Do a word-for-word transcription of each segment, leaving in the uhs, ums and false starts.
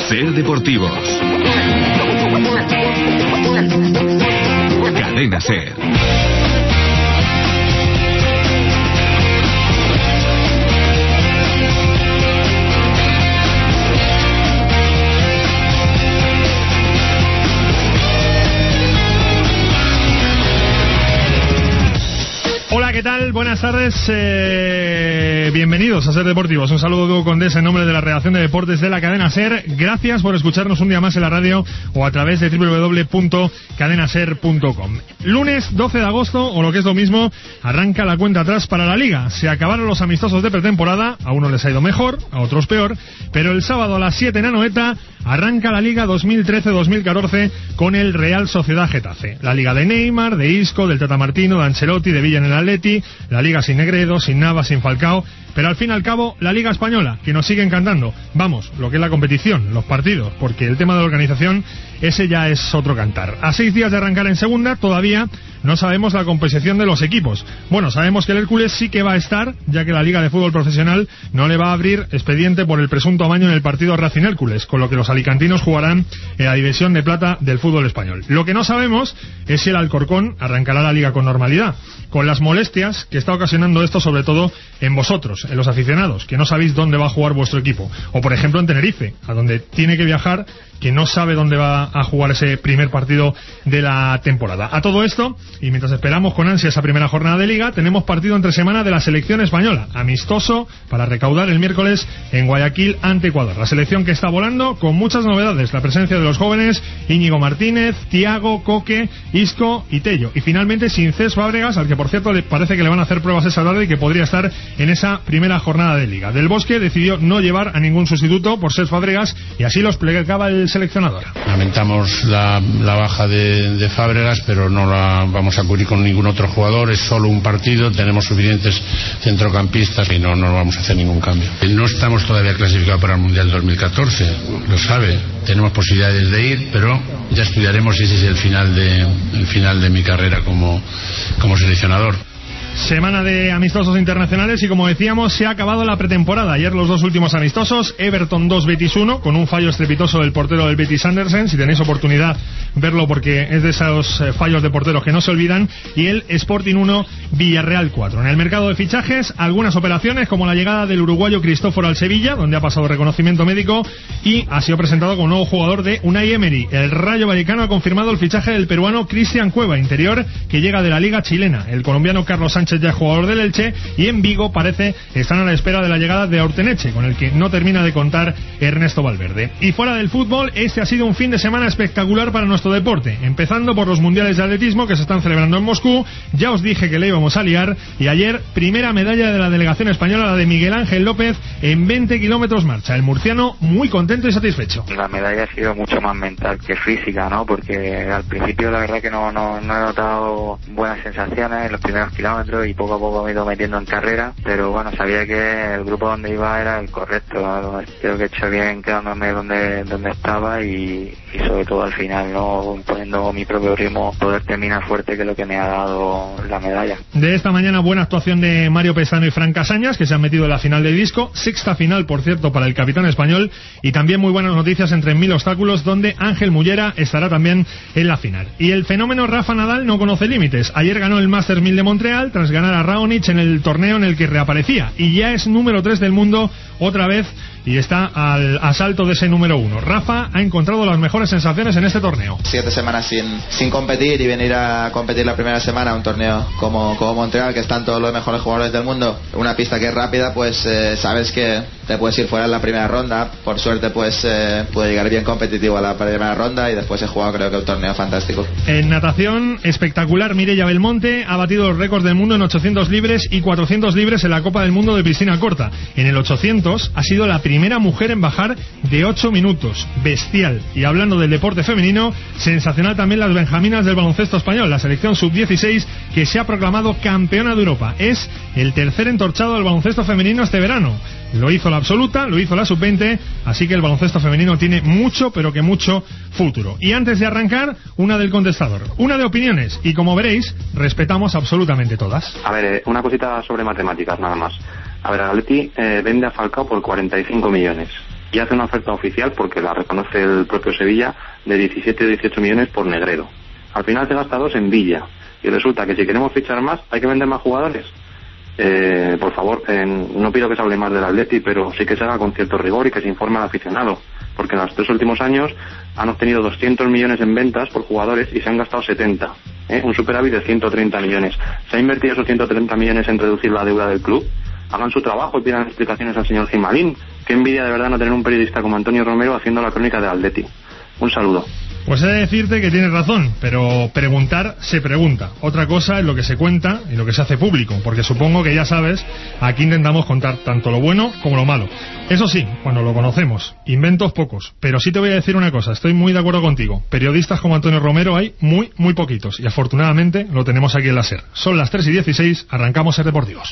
Ser Deportivos. Cadena Ser. Hola, ¿qué tal? Buenas tardes, eh, bienvenidos a Ser Deportivos. Un saludo de Hugo Condés en nombre de la redacción de deportes de la cadena Ser. Gracias por escucharnos un día más en la radio o a través de doble u doble u doble u punto cadena ser punto com. Lunes doce de agosto, o lo que es lo mismo, arranca la cuenta atrás para la Liga. Se acabaron los amistosos de pretemporada, a unos les ha ido mejor, a otros peor, pero el sábado a las siete en Anoeta arranca la Liga dos mil trece dos mil catorce con el Real Sociedad Getafe. La Liga de Neymar, de Isco, del Tata Martino, de Ancelotti, de Villa en el Atleti, la Liga sin Negredo, sin Navas, sin Falcao, pero al fin y al cabo la Liga Española, que nos sigue encantando. Vamos, lo que es la competición, los partidos, porque el tema de la organización, ese ya es otro cantar. A seis días de arrancar en segunda, todavía no sabemos la composición de los equipos. Bueno, sabemos que el Hércules sí que va a estar, ya que la Liga de Fútbol Profesional no le va a abrir expediente por el presunto amaño en el partido Racing Hércules, con lo que los alicantinos jugarán en la división de plata del fútbol español. Lo que no sabemos es si el Alcorcón arrancará la Liga con normalidad, con las molestias que está ocasionando esto, sobre todo en vosotros, en los aficionados, que no sabéis dónde va a jugar vuestro equipo. O por ejemplo en Tenerife, a donde tiene que viajar, que no sabe dónde va a jugar ese primer partido de la temporada. A todo esto, y mientras esperamos con ansia esa primera jornada de Liga, tenemos partido entre semana de la selección española, amistoso para recaudar el miércoles en Guayaquil ante Ecuador. La selección que está volando con muchas novedades, la presencia de los jóvenes Íñigo Martínez, Thiago, Coque, Isco y Tello, y finalmente sin Cés Fábregas, al que por cierto le parece que le van a hacer pruebas esa tarde y que podría estar en esa primera jornada de Liga. Del Bosque decidió no llevar a ningún sustituto por Cés Fábregas, y así lo explicaba el seleccionador. Lamentamos la, la baja de, de Fábregas, pero no la vamos a cubrir con ningún otro jugador. Es solo un partido, tenemos suficientes centrocampistas y no, no vamos a hacer ningún cambio. No estamos todavía clasificados para el Mundial dos mil catorce, lo sabe. Tenemos posibilidades de ir, pero ya estudiaremos si ese es el final de, el final de mi carrera como, como seleccionador. Semana de amistosos internacionales y, como decíamos, se ha acabado la pretemporada. Ayer los dos últimos amistosos, Everton dos, Betis uno, con un fallo estrepitoso del portero del Betis, Andersen, si tenéis oportunidad verlo porque es de esos eh, fallos de porteros que no se olvidan, y el Sporting uno, Villarreal cuatro. En el mercado de fichajes, algunas operaciones como la llegada del uruguayo Cristóforo al Sevilla, donde ha pasado reconocimiento médico y ha sido presentado como nuevo jugador de Unai Emery. El Rayo Vallecano ha confirmado el fichaje del peruano Cristian Cueva, interior, que llega de la Liga chilena. El colombiano Carlos Sánchez ya es jugador del Elche, y en Vigo parece están a la espera de la llegada de Orteneche, con el que no termina de contar Ernesto Valverde. Y fuera del fútbol, este ha sido un fin de semana espectacular para nuestro deporte, empezando por los mundiales de atletismo que se están celebrando en Moscú. Ya os dije que le íbamos a liar, y ayer primera medalla de la delegación española, la de Miguel Ángel López, en veinte kilómetros marcha. El murciano muy contento y satisfecho. La medalla ha sido mucho más mental que física, ¿no? Porque al principio la verdad que no, no, no he notado buenas sensaciones en los primeros kilómetros, y poco a poco me he ido metiendo en carrera, pero bueno, sabía que el grupo donde iba era el correcto. Creo que he hecho bien quedándome donde donde estaba, y, y sobre todo al final, no poniendo mi propio ritmo, poder terminar fuerte, que es lo que me ha dado la medalla. De esta mañana, buena actuación de Mario Pesano y Fran Casañas, que se han metido en la final del disco, sexta final por cierto para el capitán español, y también muy buenas noticias entre mil obstáculos, donde Ángel Mullera estará también en la final. Y el fenómeno Rafa Nadal no conoce límites. Ayer ganó el Masters mil de Montreal tras ganar a Raonic en el torneo en el que reaparecía, y ya es número tres del mundo otra vez, y está al asalto de ese número uno. Rafa ha encontrado las mejores sensaciones en este torneo. Siete semanas sin, sin competir, y venir a competir la primera semana a un torneo como, como Montreal, que están todos los mejores jugadores del mundo, una pista que es rápida, pues eh, sabes que te puedes ir fuera en la primera ronda. Por suerte pues eh, pude llegar bien competitivo a la primera ronda, y después he jugado creo que un torneo fantástico. En natación, espectacular, Mireia Belmonte ha batido los récords del mundo en ochocientos libres y cuatrocientos libres en la Copa del Mundo de piscina corta. En el ochocientos ha sido la primera mujer en bajar de ocho minutos. Bestial. Y hablando del deporte femenino, sensacional también las benjaminas del baloncesto español, la selección sub dieciséis, que se ha proclamado campeona de Europa. Es el tercer entorchado del baloncesto femenino este verano. Lo hizo la absoluta, lo hizo la sub veinte, así que el baloncesto femenino tiene mucho, pero que mucho futuro. Y antes de arrancar, una del contestador, una de opiniones, y como veréis, respetamos absolutamente todas. A ver, una cosita sobre matemáticas nada más. A ver, Atleti eh, vende a Falcao por cuarenta y cinco millones. y hace una oferta oficial, porque la reconoce el propio Sevilla, de diecisiete o dieciocho millones por Negredo. Al final se gasta dos en Villa, y resulta que si queremos fichar más, hay que vender más jugadores. Eh, por favor, eh, no pido que se hable más del Atleti, pero sí que se haga con cierto rigor y que se informe al aficionado, porque en los tres últimos años han obtenido doscientos millones en ventas por jugadores y se han gastado setenta, ¿eh? Un superávit de ciento treinta millones. ¿Se ha invertido esos ciento treinta millones en reducir la deuda del club? Hagan su trabajo y pidan explicaciones al señor Gimalín. Qué envidia de verdad no tener un periodista como Antonio Romero haciendo la crónica de Atleti. Un saludo. Pues he de decirte que tienes razón, pero preguntar se pregunta. Otra cosa es lo que se cuenta y lo que se hace público, porque supongo que ya sabes, aquí intentamos contar tanto lo bueno como lo malo. Eso sí, cuando lo conocemos, inventos pocos, pero sí te voy a decir una cosa, estoy muy de acuerdo contigo. Periodistas como Antonio Romero hay muy, muy poquitos, y afortunadamente lo tenemos aquí en la SER. Son las tres y dieciséis, arrancamos Ser Deportivos.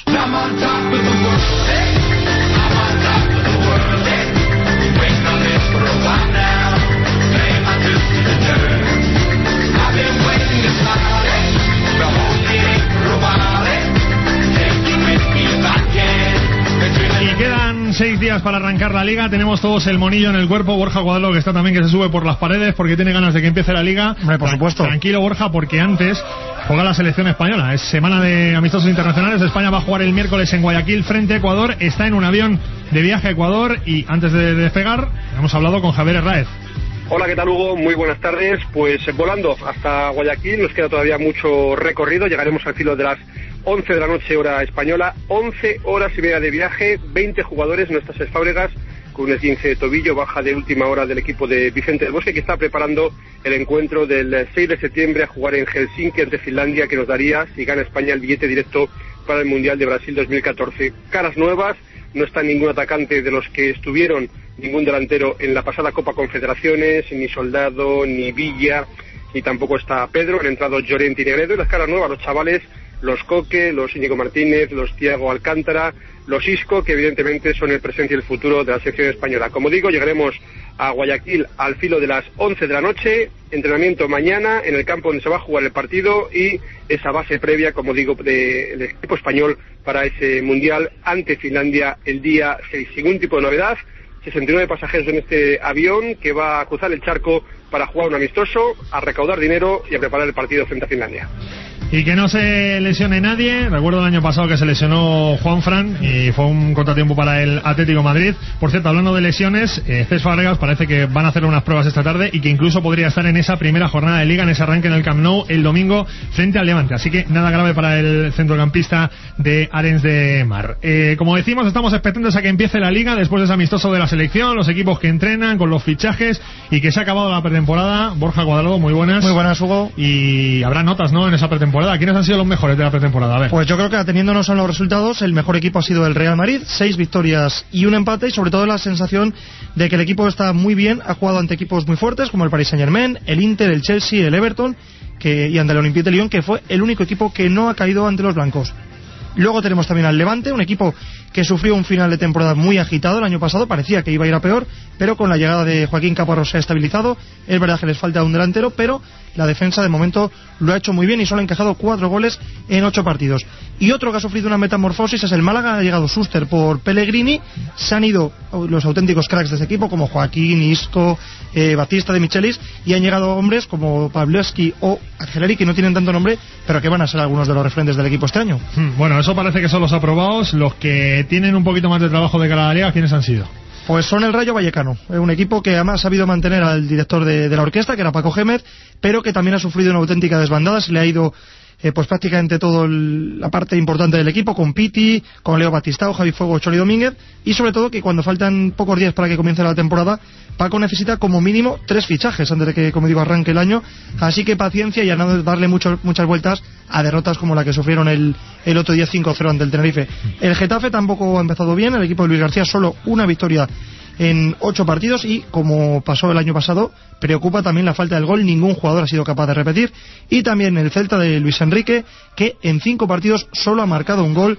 Y quedan seis días para arrancar la Liga. Tenemos todos el monillo en el cuerpo. Borja Guadaló, que está también, que se sube por las paredes porque tiene ganas de que empiece la Liga. Hombre, por supuesto. Tranquilo, Borja, porque antes juega la selección española. Es semana de amistosos internacionales. España va a jugar el miércoles en Guayaquil frente a Ecuador. Está en un avión de viaje a Ecuador y antes de despegar hemos hablado con Javier Herráez. Hola, ¿qué tal, Hugo? Muy buenas tardes. Pues volando hasta Guayaquil, nos queda todavía mucho recorrido. Llegaremos al filo de las once de la noche, hora española. once horas y media de viaje, veinte jugadores, nuestras Fábregas, con un esguince de tobillo, baja de última hora del equipo de Vicente del Bosque, que está preparando el encuentro del seis de septiembre a jugar en Helsinki ante Finlandia, que nos daría, si gana España, el billete directo para el Mundial de Brasil dos mil catorce. Caras nuevas, no está ningún atacante de los que estuvieron, ningún delantero en la pasada Copa Confederaciones, ni Soldado, ni Villa, ni tampoco está Pedro. Han entrado Llorente y Negredo, y las caras nuevas, los chavales, los Coque, los Íñigo Martínez, los Thiago Alcántara, los Isco, que evidentemente son el presente y el futuro de la selección española. Como digo, llegaremos a Guayaquil al filo de las once de la noche, entrenamiento mañana en el campo donde se va a jugar el partido y esa base previa, como digo, del de equipo español para ese Mundial ante Finlandia el día seis. Sin ningún tipo de novedad, sesenta y nueve pasajeros en este avión que va a cruzar el charco para jugar un amistoso, a recaudar dinero y a preparar el partido frente a Finlandia. Y que no se lesione nadie. Recuerdo el año pasado que se lesionó Juanfran y fue un contratiempo para el Atlético de Madrid. Por cierto, hablando de lesiones, eh, Cés Fábregas parece que van a hacer unas pruebas esta tarde y que incluso podría estar en esa primera jornada de Liga, en ese arranque en el Camp Nou el domingo frente al Levante. Así que nada grave para el centrocampista de Arenys de Mar. Eh, como decimos, estamos expectantes a que empiece la Liga después de ese amistoso de la selección, los equipos que entrenan con los fichajes y que se ha acabado la pretemporada. Borja Guadaló, muy buenas. Muy buenas, Hugo. Y habrá notas, ¿no?, en esa pretemporada. ¿Quiénes han sido los mejores de la pretemporada? A ver. Pues yo creo que, ateniéndonos a los resultados, el mejor equipo ha sido el Real Madrid, seis victorias y un empate, y sobre todo la sensación de que el equipo está muy bien, ha jugado ante equipos muy fuertes como el Paris Saint-Germain, el Inter, el Chelsea, el Everton que, y ante el Olympique de Lyon, que fue el único equipo que no ha caído ante los blancos. Luego tenemos también al Levante, un equipo que sufrió un final de temporada muy agitado el año pasado, parecía que iba a ir a peor, pero con la llegada de Joaquín Caparrós se ha estabilizado. Es verdad que les falta un delantero, pero la defensa de momento lo ha hecho muy bien y solo ha encajado cuatro goles en ocho partidos. Y otro que ha sufrido una metamorfosis es el Málaga. Ha llegado Schuster por Pellegrini, se han ido los auténticos cracks de ese equipo como Joaquín, Isco, eh, Batista de Michelis, y han llegado hombres como Pavlovsky o Angeleri, que no tienen tanto nombre, pero que van a ser algunos de los referentes del equipo este año. Bueno, eso parece que son los aprobados. Los que tienen un poquito más de trabajo de cara a la Liga, ¿quiénes han sido? Pues son el Rayo Vallecano, un equipo que además ha sabido mantener al director de, de la orquesta, que era Paco Gémez, pero que también ha sufrido una auténtica desbandada. Se le ha ido eh, pues prácticamente toda la parte importante del equipo, con Piti, con Leo Batistao, Javi Fuego, Choli Domínguez, y sobre todo que cuando faltan pocos días para que comience la temporada, Paco necesita como mínimo tres fichajes antes de que, como digo, arranque el año. Así que paciencia y a no darle mucho, muchas vueltas a derrotas como la que sufrieron el, el otro día cinco cero ante el Tenerife. El Getafe tampoco ha empezado bien. El equipo de Luis García solo una victoria en ocho partidos y, como pasó el año pasado, preocupa también la falta del gol. Ningún jugador ha sido capaz de repetir. Y también el Celta de Luis Enrique, que en cinco partidos solo ha marcado un gol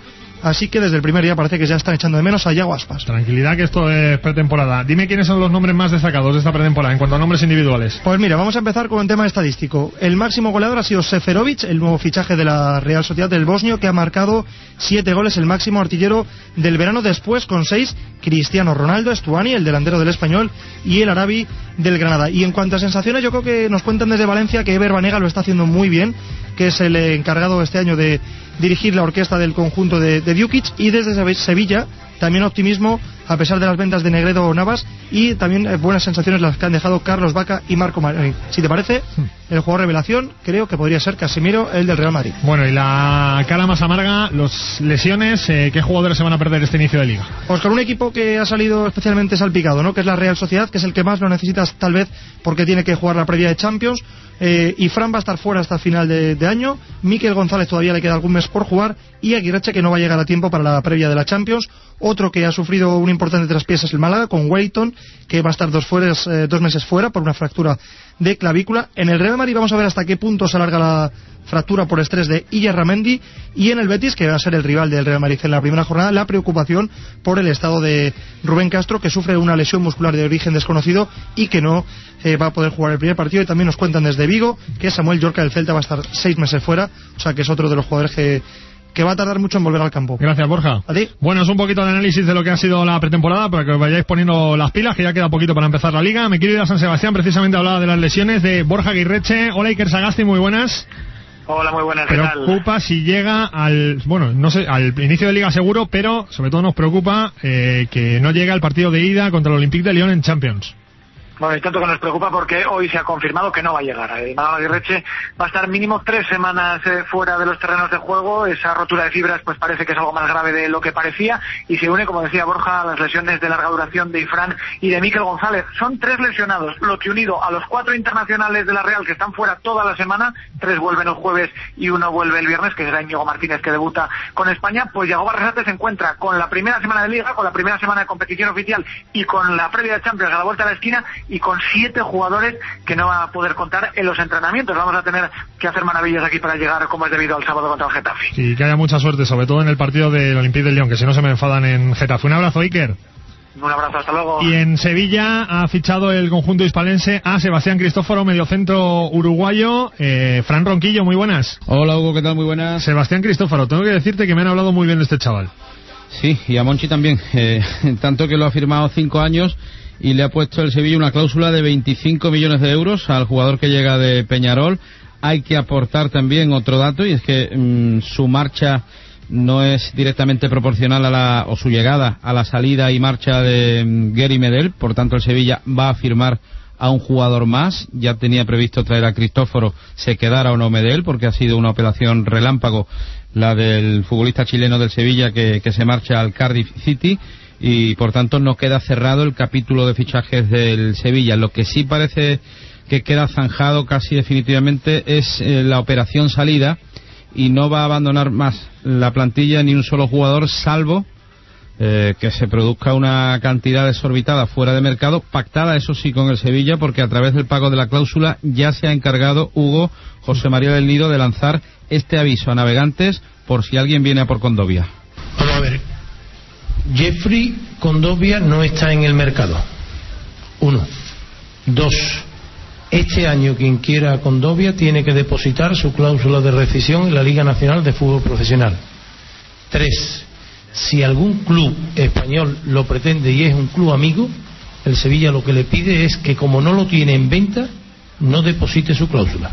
así que desde el primer día parece que ya están echando de menos a Yago Aspas. Tranquilidad, que esto es pretemporada. Dime quiénes son los nombres más destacados de esta pretemporada en cuanto a nombres individuales. Pues mira, vamos a empezar con el tema estadístico. El máximo goleador ha sido Seferovic, el nuevo fichaje de la Real Sociedad del bosnio, que ha marcado siete goles, el máximo artillero del verano. Después, con seis, Cristiano Ronaldo, Estuani, el delantero del Español, y el Arabi del Granada. Y en cuanto a sensaciones, yo creo que nos cuentan desde Valencia que Eber Banega lo está haciendo muy bien, que es el encargado este año de dirigir la orquesta del conjunto de, de Djukic. Y desde Sevilla también optimismo a pesar de las ventas de Negredo o Navas, y también eh, buenas sensaciones las que han dejado Carlos Vaca y Marco Marín. Si te parece, el jugador revelación creo que podría ser Casemiro, el del Real Madrid. Bueno, y la cara más amarga, las lesiones, eh, ¿qué jugadores se van a perder este inicio de liga? Pues con un equipo que ha salido especialmente salpicado, ¿no? Que es la Real Sociedad, que es el que más lo necesitas tal vez porque tiene que jugar la previa de Champions. Eh, y Fran va a estar fuera hasta el final de, de año. Mikel González todavía le queda algún mes por jugar, y Aguirreche, que no va a llegar a tiempo para la previa de la Champions. Otro que ha sufrido un importante traspiés es el Málaga, con Wellington, que va a estar dos, fuera, eh, dos meses fuera por una fractura de clavícula. En el Real Madrid vamos a ver hasta qué punto se alarga la fractura por estrés de Illarramendi, y en el Betis, que va a ser el rival del Real Madrid en la primera jornada, la preocupación por el estado de Rubén Castro, que sufre una lesión muscular de origen desconocido y que no eh, va a poder jugar el primer partido. Y también nos cuentan desde Vigo que Samuel Llorca del Celta va a estar seis meses fuera, o sea que es otro de los jugadores que que va a tardar mucho en volver al campo. Gracias, Borja. ¿A ti? Bueno, es un poquito de análisis de lo que ha sido la pretemporada, para que os vayáis poniendo las pilas, que ya queda poquito para empezar la liga. Me quiero ir a San Sebastián, precisamente hablaba de las lesiones de Borja Aguirreche. Hola, Iker Sagasti, muy buenas. Hola, muy buenas, ¿qué tal? Preocupa si llega al, bueno, no sé, al inicio de liga seguro, pero sobre todo nos preocupa eh, que no llegue al partido de ida contra el Olympique de Lyon en Champions. Bueno, y tanto que nos preocupa porque hoy se ha confirmado que no va a llegar. Manolo Aguirreche va a estar mínimo tres semanas eh, fuera de los terrenos de juego. Esa rotura de fibras pues parece que es algo más grave de lo que parecía, y se une, como decía Borja, a las lesiones de larga duración de Ifrán y de Mikel González. Son tres lesionados, lo que unido a los cuatro internacionales de la Real que están fuera toda la semana, tres vuelven el jueves y uno vuelve el viernes, que será Íñigo Martínez, que debuta con España. Pues Yago Barrasate se encuentra con la primera semana de liga, con la primera semana de competición oficial y con la previa de Champions a la vuelta a la esquina, y con siete jugadores que no va a poder contar en los entrenamientos. Vamos a tener que hacer maravillas aquí para llegar como es debido al sábado contra el Getafe. Y que haya mucha suerte, sobre todo en el partido del Olympique de Lyon, que si no se me enfadan en Getafe. Un abrazo, Iker. Un abrazo, hasta luego. Y en Sevilla ha fichado el conjunto hispalense a Sebastián Cristóforo, mediocentro uruguayo. eh, Fran Ronquillo, muy buenas. Hola, Hugo, ¿qué tal? Muy buenas. Sebastián Cristóforo, tengo que decirte que me han hablado muy bien de este chaval. Sí, y a Monchi también, eh, tanto que lo ha firmado cinco años y le ha puesto el Sevilla una cláusula de veinticinco millones de euros al jugador que llega de Peñarol. Hay que aportar también otro dato, y es que mmm, su marcha no es directamente proporcional a la, o su llegada a la salida y marcha de mmm, Gary Medel. Por tanto, el Sevilla va a firmar a un jugador más. Ya tenía previsto traer a Cristóforo, se quedara o no Medel, porque ha sido una operación relámpago la del futbolista chileno del Sevilla que, que se marcha al Cardiff City, y por tanto no queda cerrado el capítulo de fichajes del Sevilla. Lo que sí parece que queda zanjado casi definitivamente es eh, la operación salida, y no va a abandonar más la plantilla ni un solo jugador, salvo eh, que se produzca una cantidad desorbitada fuera de mercado, pactada eso sí con el Sevilla, porque a través del pago de la cláusula ya se ha encargado Hugo José María del Nido de lanzar este aviso a navegantes por si alguien viene a por Condovia. Vamos a ver, Jeffrey Condovia no está en el mercado. Uno. Dos. Este año quien quiera a Condovia tiene que depositar su cláusula de rescisión en la Liga Nacional de Fútbol Profesional. Tres. Si algún club español lo pretende y es un club amigo, el Sevilla lo que le pide es que, como no lo tiene en venta, no deposite su cláusula,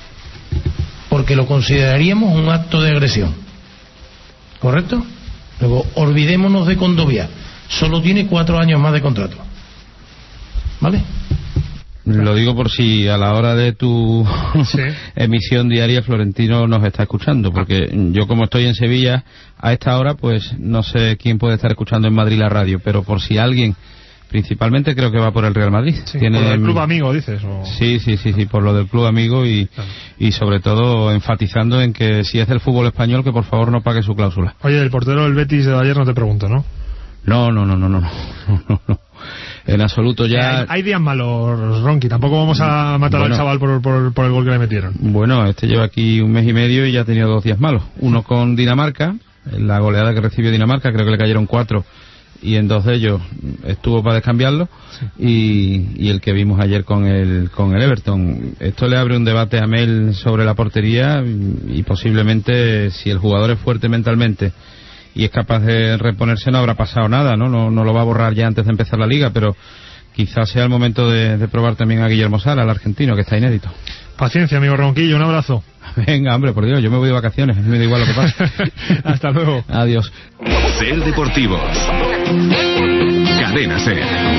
porque lo consideraríamos un acto de agresión. ¿Correcto? Luego, olvidémonos de Condovia. Solo tiene cuatro años más de contrato. ¿Vale? Lo digo por si a la hora de tu sí. emisión diaria Florentino nos está escuchando, porque yo, como estoy en Sevilla a esta hora, pues no sé quién puede estar escuchando en Madrid la radio, pero por si alguien, principalmente creo que va por el Real Madrid. Sí, Tiene, por el club amigo, dices. O... Sí, sí, sí, sí, por lo del club amigo, y, claro. y sobre todo enfatizando en que si es del fútbol español, que por favor no pague su cláusula. Oye, el portero del Betis de ayer no te pregunto, ¿no? No, no, no, no, no, no, no, no. En absoluto ya... Hay, hay días malos, Ronqui, tampoco vamos a matar bueno, al chaval por, por, por el gol que le metieron. Bueno, este lleva aquí un mes y medio y ya ha tenido dos días malos. Uno con Dinamarca, la goleada que recibió Dinamarca, creo que le cayeron cuatro y en dos de ellos estuvo para descambiarlo, sí. y, y el que vimos ayer con el con el Everton. Esto le abre un debate a Mel sobre la portería y, y posiblemente si el jugador es fuerte mentalmente y es capaz de reponerse no habrá pasado nada, ¿no? No, no lo va a borrar ya antes de empezar la liga, pero quizás sea el momento de, de probar también a Guillermo Sala, el argentino, que está inédito. Paciencia, amigo Ronquillo, un abrazo. Venga, hombre, por Dios, yo me voy de vacaciones, me da igual lo que pasa. Hasta luego. Adiós. Ser Deportivos. Cadena Ser.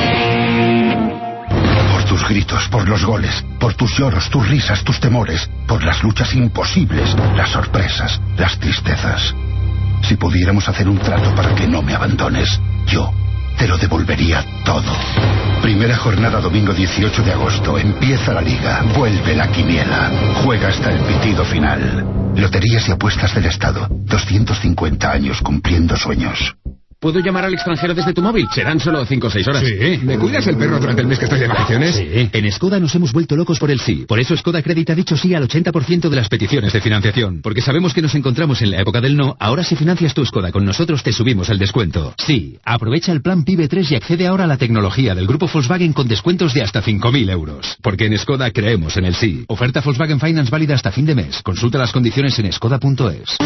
Por tus gritos, por los goles, por tus lloros, tus risas, tus temores, por las luchas imposibles, las sorpresas, las tristezas. Si pudiéramos hacer un trato para que no me abandones, yo te lo devolvería todo. Primera jornada, domingo dieciocho de agosto. Empieza la liga. Vuelve la quiniela. Juega hasta el pitido final. Loterías y apuestas del Estado. doscientos cincuenta años cumpliendo sueños. ¿Puedo llamar al extranjero desde tu móvil? Serán solo cinco o seis horas. Sí. ¿Me cuidas el perro durante el mes que estoy de vacaciones? Sí. En Skoda nos hemos vuelto locos por el sí. Por eso Skoda Credit ha dicho sí al ochenta por ciento de las peticiones de financiación. Porque sabemos que nos encontramos en la época del no. Ahora si financias tu Skoda con nosotros te subimos el descuento. Sí, aprovecha el plan PIBE tres y accede ahora a la tecnología del grupo Volkswagen con descuentos de hasta cinco mil euros. Porque en Skoda creemos en el sí. Oferta Volkswagen Finance válida hasta fin de mes. Consulta las condiciones en skoda punto es.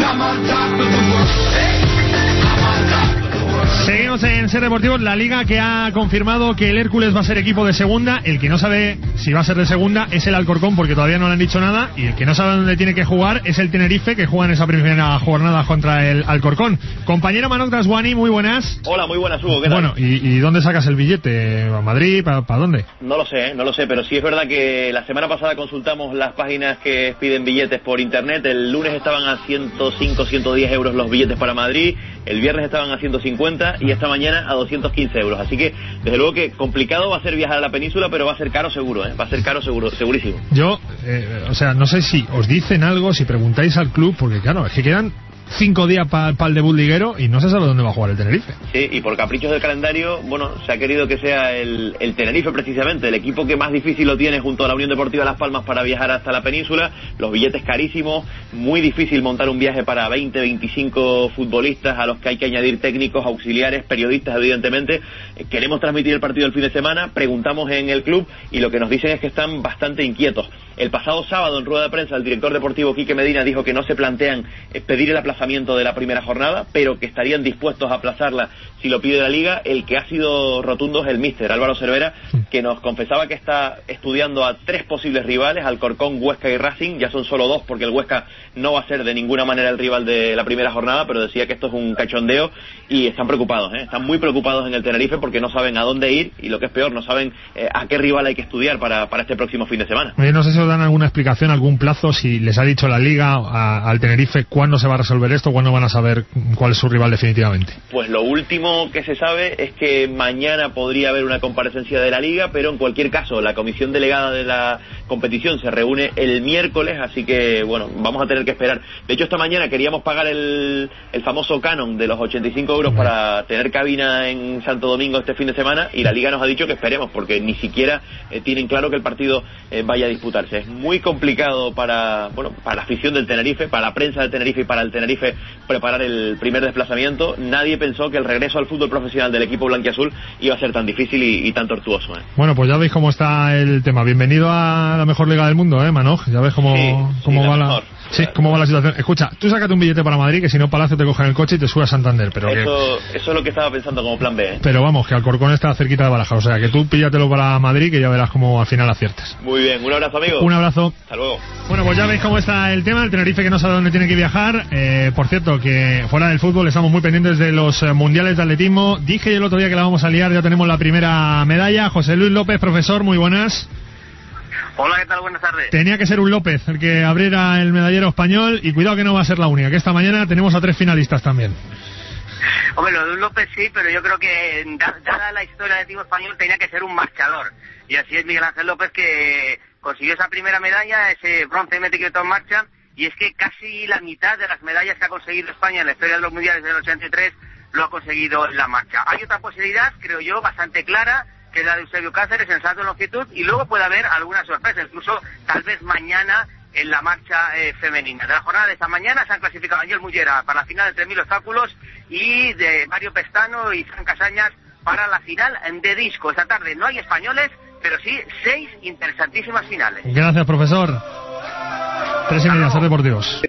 Seguimos en Ser Deportivos, la liga que ha confirmado que el Hércules va a ser equipo de segunda. El que no sabe si va a ser de segunda es el Alcorcón, porque todavía no le han dicho nada, y el que no sabe dónde tiene que jugar es el Tenerife, que juega en esa primera jornada contra el Alcorcón. Compañero Manok Daswani, muy buenas. Hola, muy buenas, Hugo, ¿qué tal? Bueno, ¿y, y dónde sacas el billete? ¿A Madrid? ¿Para pa dónde? No lo sé, no lo sé, pero sí es verdad que la semana pasada consultamos las páginas que piden billetes por internet. El lunes estaban a ciento cinco, ciento diez euros los billetes para Madrid, el viernes estaban a ciento cincuenta y esta mañana a doscientos quince euros. Así que, desde luego que complicado va a ser viajar a la península, pero va a ser caro seguro, ¿eh? Va a ser caro seguro, segurísimo. Yo, eh, o sea, no sé si os dicen algo, si preguntáis al club, porque claro, es que quedan cinco días para pa el debut liguero y no se sabe dónde va a jugar el Tenerife. Sí, y por caprichos del calendario, bueno, se ha querido que sea el, el Tenerife precisamente, el equipo que más difícil lo tiene junto a la Unión Deportiva Las Palmas para viajar hasta la península. Los billetes carísimos, muy difícil montar un viaje para veinte, veinticinco futbolistas a los que hay que añadir técnicos, auxiliares, periodistas, evidentemente. Queremos transmitir el partido el fin de semana, preguntamos en el club y lo que nos dicen es que están bastante inquietos. El pasado sábado en rueda de prensa el director deportivo Quique Medina dijo que no se plantean pedir el aplazamiento de la primera jornada, pero que estarían dispuestos a aplazarla si lo pide la liga. El que ha sido rotundo es el míster Álvaro Cervera, que nos confesaba que está estudiando a tres posibles rivales, Alcorcón, Huesca y Racing. Ya son solo dos porque el Huesca no va a ser de ninguna manera el rival de la primera jornada, pero decía que esto es un cachondeo y están preocupados, ¿eh? Están muy preocupados en el Tenerife porque no saben a dónde ir y lo que es peor, no saben eh, a qué rival hay que estudiar para, para este próximo fin de semana. Oye, no sé si os dan alguna explicación, algún plazo, si les ha dicho la liga a, al Tenerife cuándo se va a resolver esto, cuándo van a saber cuál es su rival definitivamente. Pues lo último que se sabe es que mañana podría haber una comparecencia de la liga, pero en cualquier caso la comisión delegada de la competición se reúne el miércoles, así que bueno, vamos a tener que esperar. De hecho, esta mañana queríamos pagar el, el famoso canon de los ochenta y cinco euros para tener cabina en Santo Domingo este fin de semana, y la liga nos ha dicho que esperemos porque ni siquiera eh, tienen claro que el partido eh, vaya a disputarse. Es muy complicado para, bueno, para la afición del Tenerife, para la prensa del Tenerife y para el Tenerife preparar el primer desplazamiento. Nadie pensó que el regreso al fútbol profesional del equipo blanquiazul iba a ser tan difícil y, y tan tortuoso, ¿eh? Bueno, pues ya veis cómo está el tema. Bienvenido a la mejor liga del mundo, ¿eh, Manoj? Ya ves cómo, sí, cómo sí, va la la... Sí, cómo va la situación. Escucha, tú sácate un billete para Madrid, que si no Palacio te cogen el coche y te subes a Santander. Pero eso, que... eso es lo que estaba pensando como plan B, ¿eh? Pero vamos, que Alcorcón está cerquita de Barajas. O sea, que tú píllatelo para Madrid, que ya verás cómo al final aciertas. Muy bien, un abrazo, amigo. Un abrazo. Hasta luego. Bueno, pues ya veis cómo está el tema. El Tenerife que no sabe dónde tiene que viajar. Eh, por cierto, que fuera del fútbol estamos muy pendientes de los eh, mundiales de atletismo. Dije el otro día que la vamos a liar, ya tenemos la primera medalla. José Luis López, profesor, muy buenas. Hola, ¿qué tal? Buenas tardes. Tenía que ser un López el que abriera el medallero español, y cuidado que no va a ser la única, que esta mañana tenemos a tres finalistas también. Hombre, lo de un López sí, pero yo creo que dada la historia del equipo español tenía que ser un marchador, y así es Miguel Ángel López, que consiguió esa primera medalla, ese bronce metido en marcha, y es que casi la mitad de las medallas que ha conseguido España en la historia de los mundiales del ochenta y tres lo ha conseguido en la marcha. Hay otra posibilidad, creo yo, bastante clara, que es la de Eusebio Cáceres en salto de longitud, y luego puede haber alguna sorpresa, incluso tal vez mañana en la marcha eh, femenina. De la jornada de esta mañana se han clasificado Ángel Mullera para la final de tres mil obstáculos y de Mario Pestano y Fran Casañas para la final de disco. Esta tarde no hay españoles, pero sí seis interesantísimas finales. Gracias, profesor. Tres y media, Ser Deportivos.